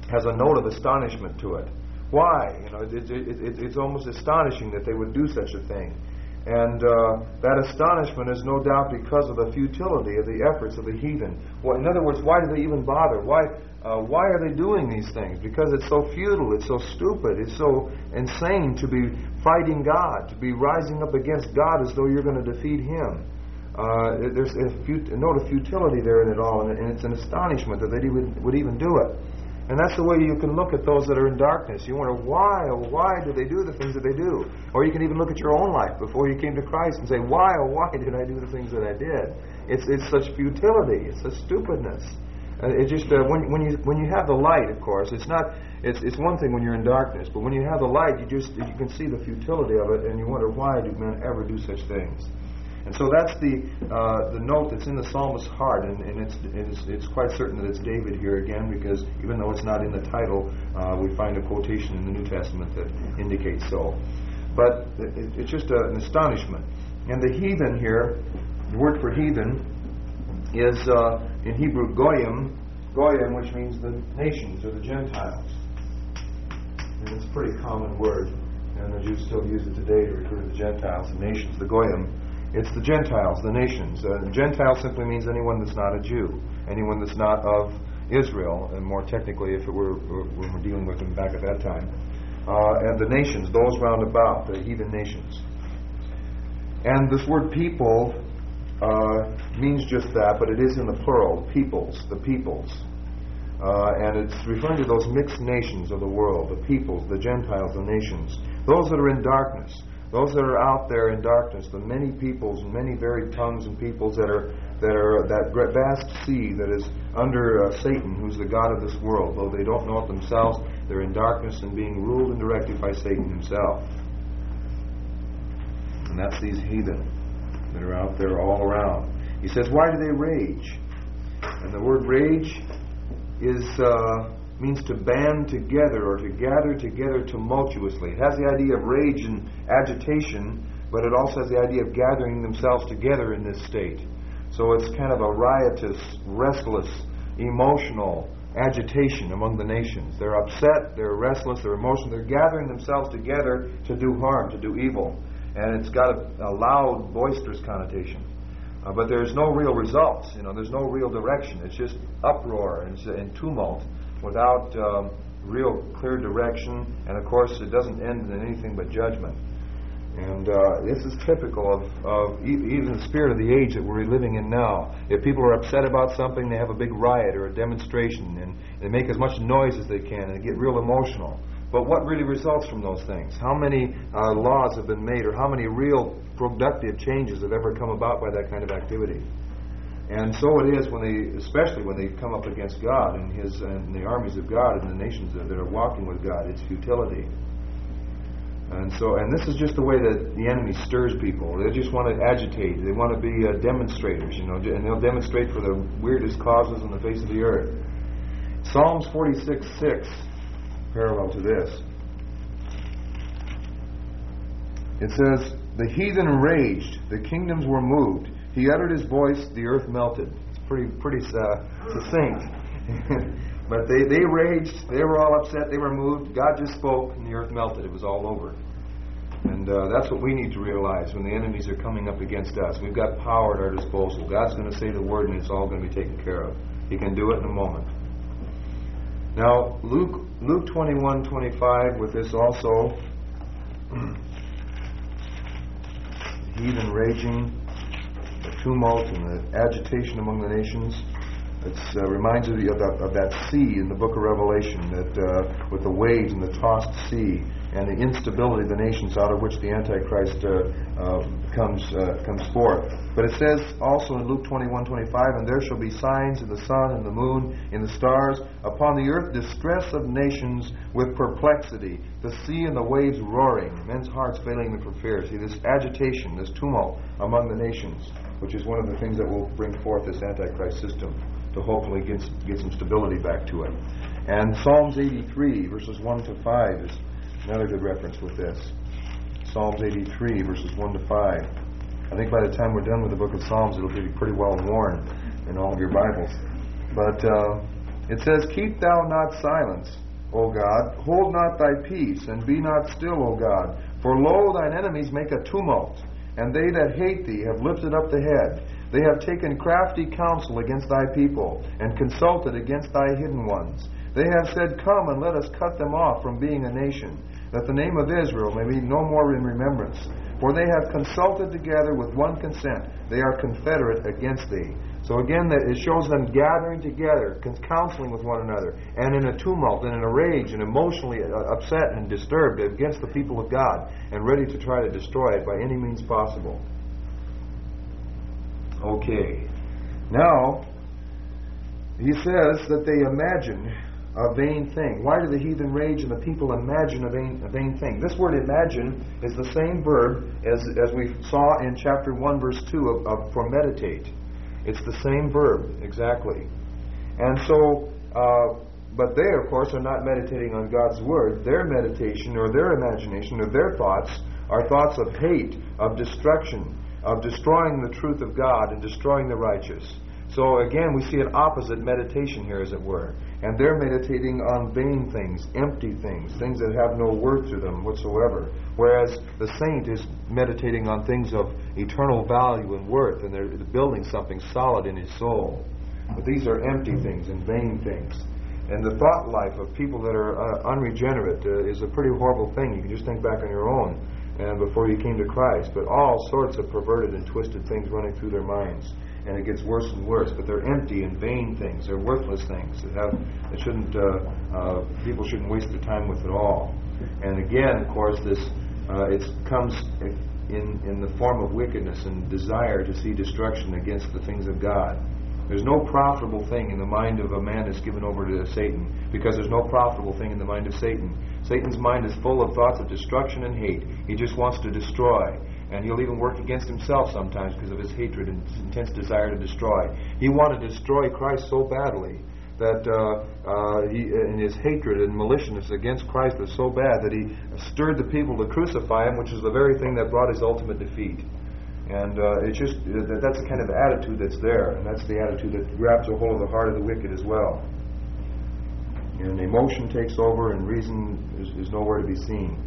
has a note of astonishment to it. Why? You know, it, it, it, it's almost astonishing that they would do such a thing. And uh, that astonishment is no doubt because of the futility of the efforts of the heathen. Well, in other words, why do they even bother? Why uh, why are they doing these things? Because it's so futile, it's so stupid, it's so insane to be fighting God, to be rising up against God as though you're going to defeat Him. Uh, there's a, fut- a note of futility there in it all, and, and it's an astonishment that they would, would even do it. And that's the way you can look at those that are in darkness. You wonder, why, oh, why do they do the things that they do? Or you can even look at your own life before you came to Christ and say, why, oh, why did I do the things that I did? It's it's such futility. It's such stupidness. Uh, it just uh, when when you when you have the light, of course, it's not. It's it's one thing when you're in darkness, but when you have the light, you just you can see the futility of it, and you wonder, why do men ever do such things? And so that's the uh, the note that's in the psalmist's heart, and, and it's, it's it's quite certain that it's David here again, because even though it's not in the title, uh, we find a quotation in the New Testament that indicates so. But it, it's just a, an astonishment. And the heathen here, the word for heathen is uh, in Hebrew goyim, goyim, which means the nations or the Gentiles. And it's a pretty common word, and the Jews still use it today to refer to the Gentiles, the nations, the goyim. It's the Gentiles, the nations. Uh, Gentile simply means anyone that's not a Jew, anyone that's not of Israel, and more technically, if it were when we're dealing with them back at that time. Uh, and the nations, those round about, the heathen nations. And this word people uh, means just that, but it is in the plural, peoples, the peoples. Uh, and it's referring to those mixed nations of the world, the peoples, the Gentiles, the nations, those that are in darkness. Those that are out there in darkness, the many peoples, many varied tongues and peoples that are that are that vast sea that is under uh, Satan, who's the god of this world. Though they don't know it themselves, they're in darkness and being ruled and directed by Satan himself. And that's these heathen that are out there all around. He says, why do they rage? And the word rage is uh, means to band together or to gather together tumultuously. It has the idea of rage and agitation, but it also has the idea of gathering themselves together in this state. So it's kind of a riotous, restless, emotional agitation among the nations. They're upset, they're restless, they're emotional, they're gathering themselves together to do harm, to do evil. And it's got a, a loud, boisterous connotation. Uh, but there's no real results, you know, there's no real direction. It's just uproar and, and tumult, without um, real clear direction, and of course it doesn't end in anything but judgment. And uh, this is typical of, of e- even the spirit of the age that we're living in now. If people are upset about something, they have a big riot or a demonstration, and they make as much noise as they can, and get real emotional. But what really results from those things? How many uh, laws have been made, or how many real productive changes have ever come about by that kind of activity? And so it is when they, especially when they come up against God and His and the armies of God and the nations that are walking with God. It's futility. And so, and this is just the way that the enemy stirs people. They just want to agitate. They want to be uh, demonstrators, you know, and they'll demonstrate for the weirdest causes on the face of the earth. Psalms forty-six six, parallel to this. It says, "The heathen raged; the kingdoms were moved. He uttered his voice, the earth melted." It's pretty pretty uh, succinct. But they, they raged, they were all upset, they were moved. God just spoke, and the earth melted. It was all over. And uh, that's what we need to realize when the enemies are coming up against us. We've got power at our disposal. God's going to say the word, and it's all going to be taken care of. He can do it in a moment. Now, Luke Luke twenty-one twenty-five, with this also, heathen raging, the tumult and the agitation among the nations. It uh, reminds you of, of, of that sea in the book of Revelation, that uh, with the waves and the tossed sea and the instability of the nations out of which the Antichrist uh, uh, comes uh, comes forth. But it says also in Luke twenty-one twenty-five, "And there shall be signs in the sun and the moon, in the stars, upon the earth distress of nations with perplexity, the sea and the waves roaring, men's hearts failing them for fear." See, this agitation, this tumult among the nations, which is one of the things that will bring forth this Antichrist system, to hopefully get, get some stability back to it. And Psalms eighty-three, verses one to five, is another good reference with this. Psalms eighty-three, verses one to five. I think by the time we're done with the book of Psalms, it'll be pretty well worn in all of your Bibles. But uh, It says, Keep thou not silence, O God, hold not thy peace, and be not still, O God. For lo, thine enemies make a tumult, and they that hate thee have lifted up the head. They have taken crafty counsel against thy people, and consulted against thy hidden ones. They have said, Come, and let us cut them off from being a nation, that the name of Israel may be no more in remembrance. For they have consulted together with one consent. They are confederate against thee. So again, that it shows them gathering together, counseling with one another, and in a tumult, and in a rage, and emotionally upset and disturbed against the people of God, and ready to try to destroy it by any means possible. Okay. Now, he says that they imagine a vain thing. Why do the heathen rage and the people imagine a vain, a vain thing? This word imagine is the same verb as, as we saw in chapter one, verse two of, of for meditate. It's the same verb, exactly. And so, uh, but they, of course, are not meditating on God's Word. Their meditation or their imagination or their thoughts are thoughts of hate, of destruction, of destroying the truth of God and destroying the righteous. So again, we see an opposite meditation here, as it were. And they're meditating on vain things, empty things, things that have no worth to them whatsoever. Whereas the saint is meditating on things of eternal value and worth, and they're building something solid in his soul. But these are empty things and vain things. And the thought life of people that are uh, unregenerate uh, is a pretty horrible thing. You can just think back on your own and before you came to Christ. But all sorts of perverted and twisted things running through their minds. And it gets worse and worse. But they're empty and vain things. They're worthless things that have that shouldn't uh, uh, people shouldn't waste their time with at all. And again, of course, this uh, it comes in in the form of wickedness and desire to see destruction against the things of God. There's no profitable thing in the mind of a man that's given over to Satan, because there's no profitable thing in the mind of Satan. Satan's mind is full of thoughts of destruction and hate. He just wants to destroy. And he'll even work against himself sometimes because of his hatred and intense desire to destroy. He wanted to destroy Christ so badly that uh, uh, he, in his hatred and maliciousness against Christ was so bad that he stirred the people to crucify him, which is the very thing that brought his ultimate defeat. And uh, it's just uh, that's the kind of attitude that's there, and that's the attitude that grabs a hold of the heart of the wicked as well. And emotion takes over, and reason is, is nowhere to be seen.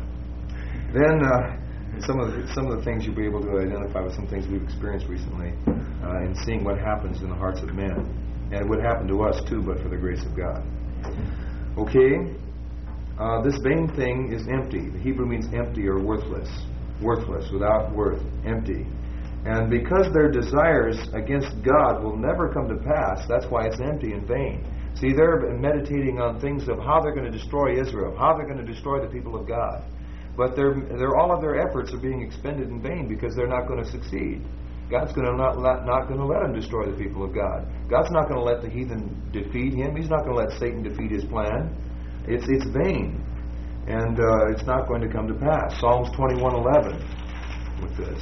Then uh, some of the, some of the things you'll be able to identify with some things we've experienced recently, uh, in seeing what happens in the hearts of men, and it would happen to us too, but for the grace of God. Okay, uh, this vain thing is empty. The Hebrew means empty or worthless. Worthless, without worth, empty. And because their desires against God will never come to pass, that's why it's empty and vain. See, they're meditating on things of how they're going to destroy Israel, how they're going to destroy the people of God. But they're, they're, all of their efforts are being expended in vain because they're not going to succeed. God's going to not, let, not going to let them destroy the people of God. God's not going to let the heathen defeat him. He's not going to let Satan defeat his plan. It's, it's vain. And uh, it's not going to come to pass. Psalms twenty-one eleven with this.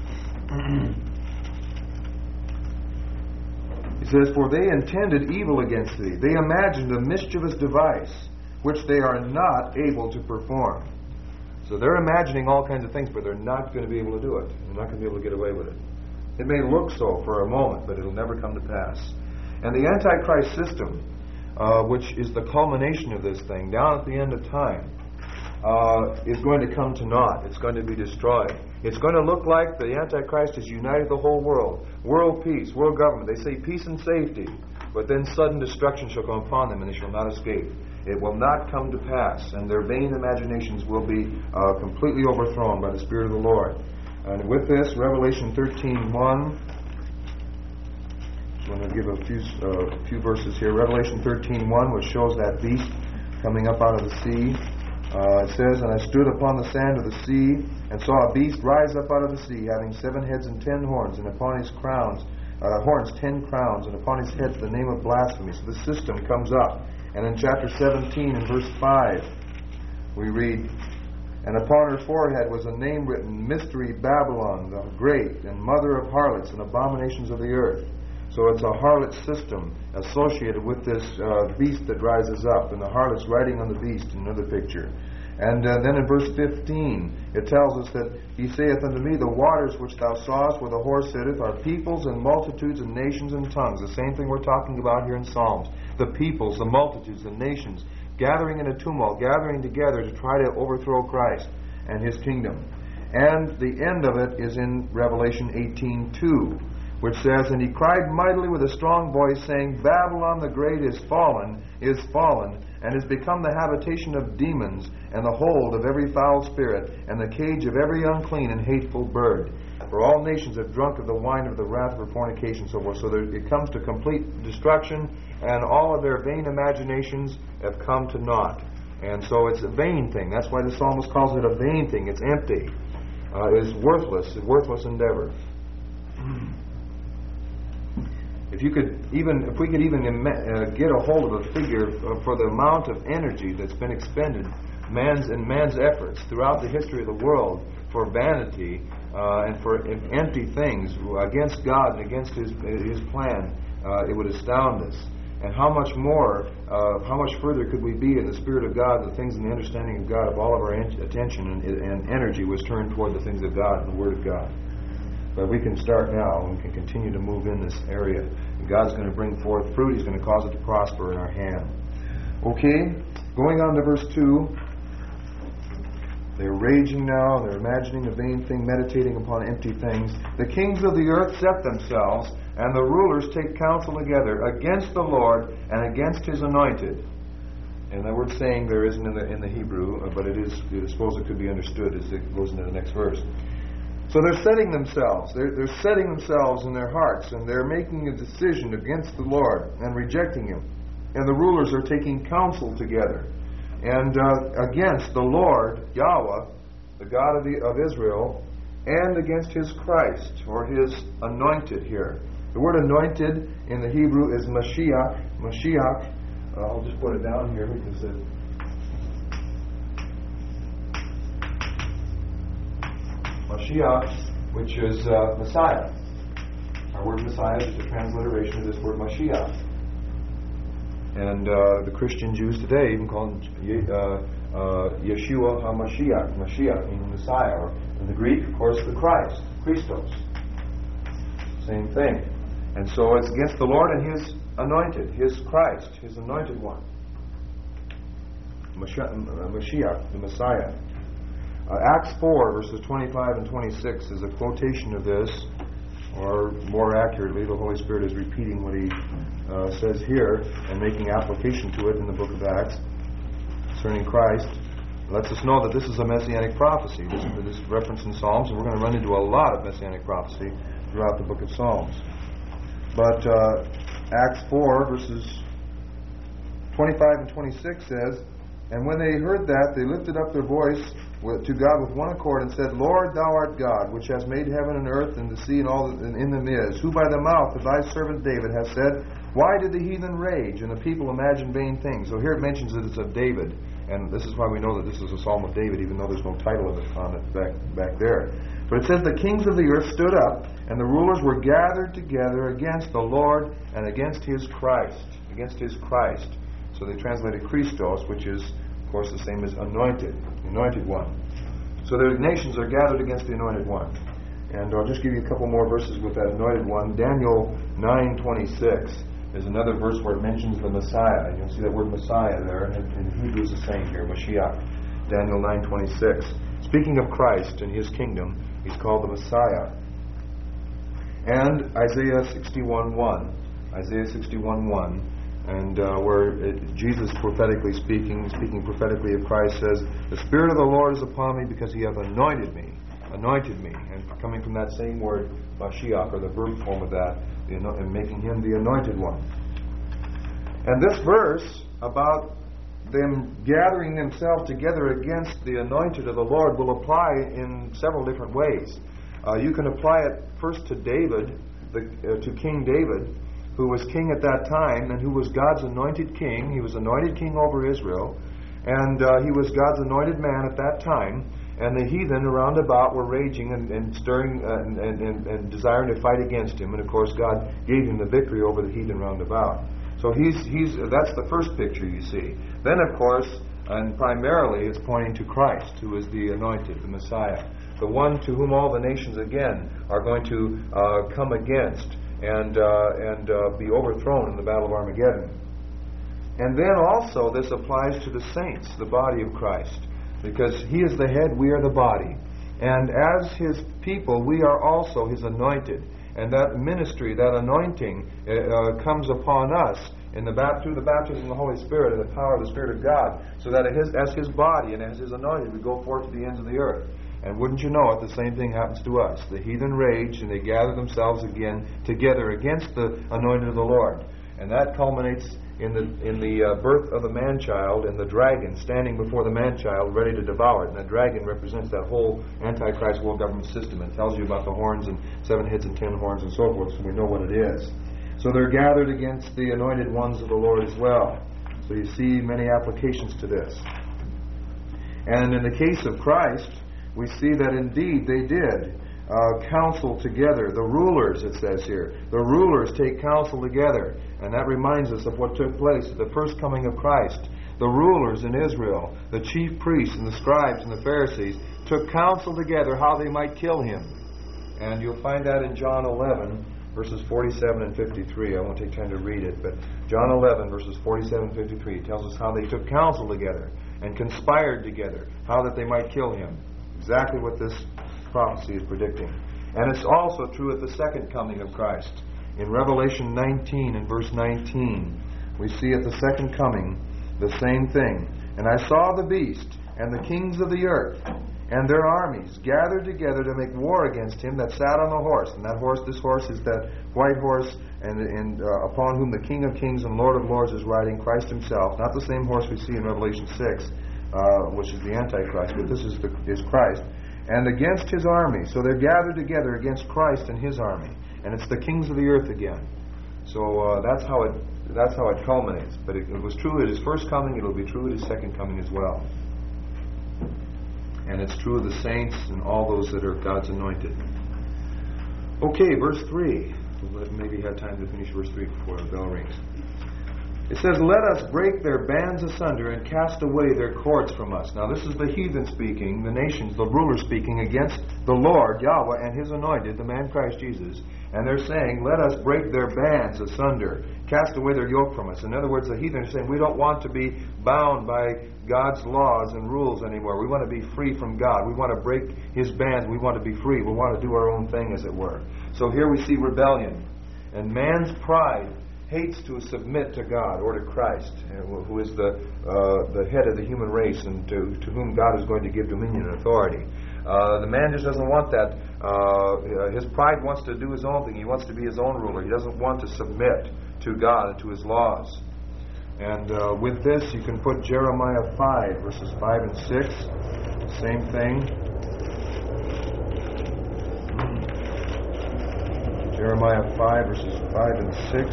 He says, For they intended evil against thee. They imagined a mischievous device, which they are not able to perform. So they're imagining all kinds of things, but they're not going to be able to do it. They're not going to be able to get away with it. It may look so for a moment, but it'll never come to pass. And the Antichrist system, uh, which is the culmination of this thing, down at the end of time, Uh, is going to come to naught. It's going to be destroyed. It's going to look like the Antichrist has united the whole world. World peace, world government. They say peace and safety, but then sudden destruction shall come upon them, and they shall not escape. It will not come to pass, and their vain imaginations will be uh, completely overthrown by the Spirit of the Lord. And with this, Revelation thirteen one. I'm going to give a few, uh, few verses here. Revelation thirteen one, which shows that beast coming up out of the sea. Uh, it says, And I stood upon the sand of the sea, and saw a beast rise up out of the sea, having seven heads and ten horns, and upon his crowns, uh, horns ten crowns, and upon his head the name of blasphemy. So the system comes up. And in chapter seventeen, in verse five, we read, And upon her forehead was a name written, Mystery Babylon, the Great, and Mother of harlots and abominations of the earth. So it's a harlot system associated with this uh, beast that rises up, and the harlot's riding on the beast in another picture. And uh, then in verse fifteen, it tells us that he saith unto me, the waters which thou sawest where the horse sitteth are peoples and multitudes and nations and tongues. The same thing we're talking about here in Psalms. The peoples, the multitudes, the nations, gathering in a tumult, gathering together to try to overthrow Christ and his kingdom. And the end of it is in Revelation eighteen two, which says, and he cried mightily with a strong voice, saying, Babylon the great is fallen, is fallen, and is become the habitation of demons, and the hold of every foul spirit, and the cage of every unclean and hateful bird. For all nations have drunk of the wine of the wrath of her fornication, and so forth. So there, it comes to complete destruction, and all of their vain imaginations have come to naught. And so it's a vain thing. That's why the psalmist calls it a vain thing. It's empty. Uh, it's worthless, a worthless endeavor. If you could even, if we could even uh, get a hold of a figure for the amount of energy that's been expended, man's and man's efforts throughout the history of the world for vanity uh, and for empty things against God and against His His plan, uh, it would astound us. And how much more, uh, how much further could we be in the Spirit of God, the things and the understanding of God, if all of our en- attention and, and energy was turned toward the things of God and the Word of God. But we can start now and we can continue to move in this area. And God's going to bring forth fruit. He's going to cause it to prosper in our hand. Okay, going on to verse two. They're raging now. They're imagining a vain thing, meditating upon empty things. The kings of the earth set themselves, and the rulers take counsel together against the Lord and against His anointed. And that word saying there isn't in the, in the Hebrew, but it is, I suppose it could be understood as it goes into the next verse. So they're setting themselves. They're, they're setting themselves in their hearts, and they're making a decision against the Lord and rejecting Him. And the rulers are taking counsel together and uh, against the Lord, Yahweh, the God of, the, of Israel, and against His Christ, or His anointed here. The word anointed in the Hebrew is Mashiach. Mashiach. Uh, I'll just put it down here because it... Mashiach, which is uh, Messiah. Our word Messiah is just a transliteration of this word Mashiach. And uh, the Christian Jews today even call him uh, uh, Yeshua HaMashiach, Mashiach, meaning Messiah. Or in the Greek, of course, the Christ, Christos. Same thing. And so it's against the Lord and His anointed, His Christ, His anointed one. Mashiach, the Messiah. Uh, Acts four, verses twenty-five and twenty-six is a quotation of this, or more accurately, the Holy Spirit is repeating what He uh, says here and making application to it in the book of Acts concerning Christ. It lets us know that this is a messianic prophecy. This is this reference in Psalms, and we're going to run into a lot of messianic prophecy throughout the book of Psalms. But uh, Acts four, verses twenty-five and twenty-six says, and when they heard that, they lifted up their voice with, to God with one accord and said, Lord, Thou art God, which hast made heaven and earth and the sea and all that in them is, who by the mouth of Thy servant David has said, why did the heathen rage and the people imagine vain things? So here it mentions that it's of David, and this is why we know that this is a psalm of David, even though there's no title of it on it back, back there. But it says, the kings of the earth stood up, and the rulers were gathered together against the Lord and against His Christ. Against His Christ. So they translated Christos, which is, of course, the same as anointed, the anointed one. So the nations are gathered against the anointed one. And I'll just give you a couple more verses with that anointed one. Daniel nine twenty-six is another verse where it mentions the Messiah. And you'll see that word Messiah there, and in Hebrew is the same here, Mashiach. Daniel nine twenty-six. Speaking of Christ and His kingdom, He's called the Messiah. And Isaiah sixty-one one. Isaiah sixty-one one. And uh, where it, Jesus prophetically speaking, speaking prophetically of Christ, says, the Spirit of the Lord is upon me because He hath anointed me, anointed me. And coming from that same word, Mashiach, or the verb form of that, the, and making Him the anointed one. And this verse about them gathering themselves together against the anointed of the Lord will apply in several different ways. Uh, you can apply it first to David, the, uh, to King David, who was king at that time and who was God's anointed king. He was anointed king over Israel, and uh, he was God's anointed man at that time. And the heathen around about were raging and, and stirring uh, and, and, and desiring to fight against him. And of course, God gave him the victory over the heathen round about. So he's he's that's the first picture you see. Then, of course, And primarily it's pointing to Christ, who is the anointed, the Messiah, the one to whom all the nations again are going to uh, come against and, uh, and uh, be overthrown in the Battle of Armageddon. And then also this applies to the saints, the body of Christ, because He is the head, we are the body. And as His people, we are also His anointed. And that ministry, that anointing uh, comes upon us in the bat- through the baptism of the Holy Spirit and the power of the Spirit of God, so that it is, as His body and as His anointed, we go forth to the ends of the earth. And wouldn't you know it, the same thing happens to us. The heathen rage, and they gather themselves again together against the anointed of the Lord. And that culminates in the in the uh, birth of the man-child and the dragon standing before the man-child ready to devour it. And the dragon represents that whole Antichrist world government system and tells you about the horns and seven heads and ten horns and so forth, so we know what it is. So they're gathered against the anointed ones of the Lord as well. So you see many applications to this. And in the case of Christ, we see that indeed they did uh, counsel together. The rulers, it says here, the rulers take counsel together. And that reminds us of what took place at the first coming of Christ. The rulers in Israel, the chief priests and the scribes and the Pharisees, took counsel together how they might kill Him. And you'll find that in John eleven, verses forty-seven and fifty-three. I won't take time to read it, but John eleven, verses forty-seven and fifty-three tells us how they took counsel together and conspired together, how that they might kill Him. Exactly what this prophecy is predicting. And it's also true at the second coming of Christ. In Revelation nineteen and verse nineteen, we see at the second coming the same thing. And I saw the beast and the kings of the earth and their armies gathered together to make war against him that sat on the horse. And that horse, this horse is that white horse, and, and uh, upon whom the King of Kings and Lord of Lords is riding, Christ Himself. Not the same horse we see in Revelation six, uh, which is the Antichrist, but this is, the, is Christ. And against His army. So they're gathered together against Christ and His army. And it's the kings of the earth again. So uh, that's how it that's how it culminates. But it, it was true at His first coming. It will be true at His second coming as well. And it's true of the saints and all those that are God's anointed. Okay, verse three. We'll maybe have time to finish verse three before the bell rings. It says, "Let us break their bands asunder and cast away their cords from us." Now this is the heathen speaking, the nations, the rulers speaking against the Lord, Yahweh, and His anointed, the man Christ Jesus. And they're saying, let us break their bands asunder, cast away their yoke from us. In other words, the heathen are saying, we don't want to be bound by God's laws and rules anymore. We want to be free from God. We want to break His bands. We want to be free. We want to do our own thing, as it were. So here we see rebellion. And man's pride hates to submit to God or to Christ, who is the uh, the head of the human race and to, to whom God is going to give dominion and authority. Uh, the man just doesn't want that. Uh, his pride wants to do his own thing. He wants to be his own ruler. He doesn't want to submit to God and to His laws. And uh, with this, you can put Jeremiah five, verses five and six. Same thing. Jeremiah five, verses five and six.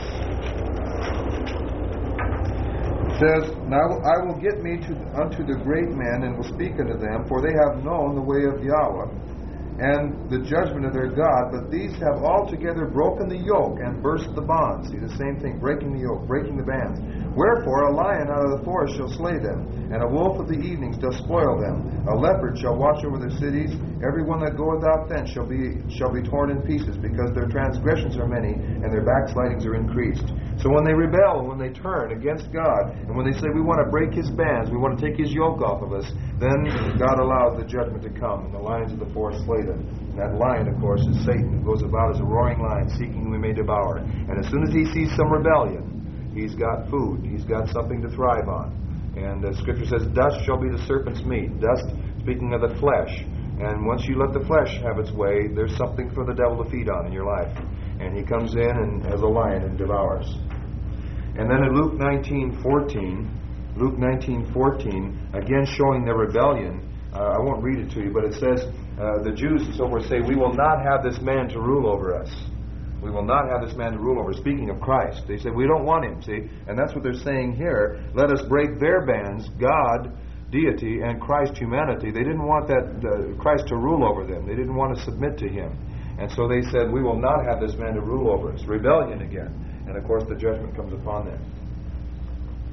It says, "Now I will get me to, unto the great men, and will speak unto them, for they have known the way of Yahweh, and the judgment of their God, but these have altogether broken the yoke, and burst the bonds." See, the same thing, breaking the yoke, breaking the bands. "Wherefore a lion out of the forest shall slay them, and a wolf of the evenings doth spoil them. A leopard shall watch over their cities. Every one that goeth out thence shall be shall be torn in pieces, because their transgressions are many, and their backslidings are increased." So when they rebel, when they turn against God, and when they say, we want to break His bands, we want to take His yoke off of us, then God allows the judgment to come, and the lions of the forest slay them. And that lion, of course, is Satan, who goes about as a roaring lion, seeking whom he may devour. And as soon as he sees some rebellion, he's got food, he's got something to thrive on. And the Scripture says, "Dust shall be the serpent's meat." Dust, speaking of the flesh. And once you let the flesh have its way, there's something for the devil to feed on in your life. And he comes in and as a lion and devours. And then in Luke nineteen fourteen, Luke nineteen fourteen, again showing their rebellion. Uh, I won't read it to you, but it says, uh, the Jews and so forth say, "We will not have this man to rule over us." We will not have this man to rule over. Speaking of Christ, they say, we don't want him, see? And that's what they're saying here. Let us break their bands, God, deity, and Christ, humanity. They didn't want that uh, Christ to rule over them. They didn't want to submit to Him. And so they said, we will not have this man to rule over us. Rebellion again. And of course the judgment comes upon them.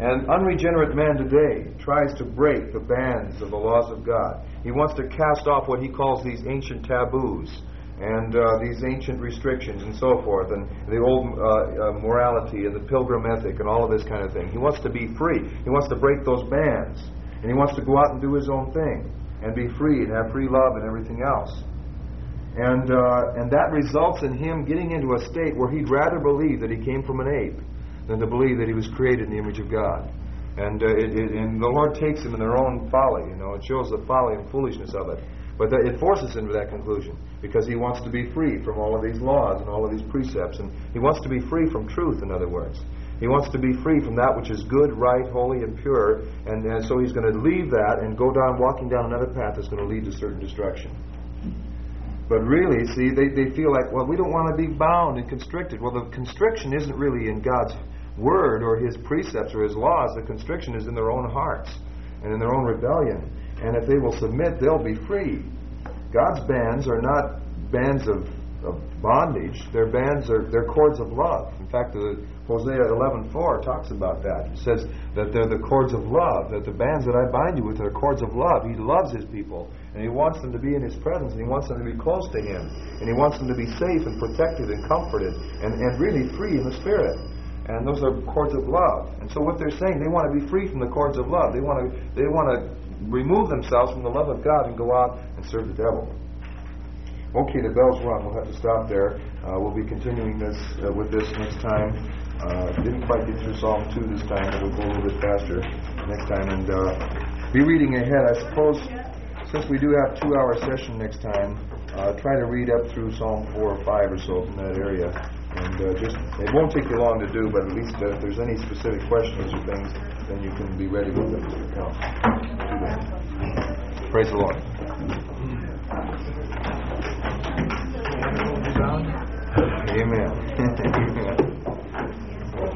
And unregenerate man today tries to break the bands of the laws of God. He wants to cast off what he calls these ancient taboos and uh, these ancient restrictions and so forth, and the old uh, uh, morality and the pilgrim ethic and all of this kind of thing. He wants to be free. He wants to break those bands. And he wants to go out and do his own thing and be free and have free love and everything else. And uh, and that results in him getting into a state where he'd rather believe that he came from an ape than to believe that he was created in the image of God. And uh, it, it, and the Lord takes him in their own folly. You know, it shows the folly and foolishness of it. But that it forces him to that conclusion because he wants to be free from all of these laws and all of these precepts. And he wants to be free from truth, in other words. He wants to be free from that which is good, right, holy, and pure. And, and so he's going to leave that and go down, walking down another path that's going to lead to certain destruction. But really, see, they, they feel like, well, we don't want to be bound and constricted. Well, the constriction isn't really in God's word or his precepts or his laws. The constriction is in their own hearts and in their own rebellion. And if they will submit, they'll be free. God's bands are not bands of, of bondage. Their bands are they're cords of love. In fact, the Hosea eleven four talks about that. It says that they're the cords of love, that the bands that I bind you with are cords of love. He loves his people, and he wants them to be in his presence, and he wants them to be close to him, and he wants them to be safe and protected and comforted and, and really free in the Spirit. And those are cords of love. And so what they're saying, they want to be free from the cords of love. They want to they want to remove themselves from the love of God and go out and serve the devil. Okay, the bell's rung. We'll have to stop there. Uh, we'll be continuing this uh, with this next time. Uh, didn't quite get through Psalm two this time, but we'll go a little bit faster next time. And uh, be reading ahead. I suppose, since we do have a two-hour session next time, uh, try to read up through Psalm four or five or so from that area. And uh, just, it won't take you long to do, but at least uh, if there's any specific questions or things, then you can be ready with them. No. Praise the Lord.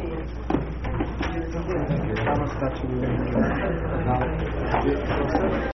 Amen.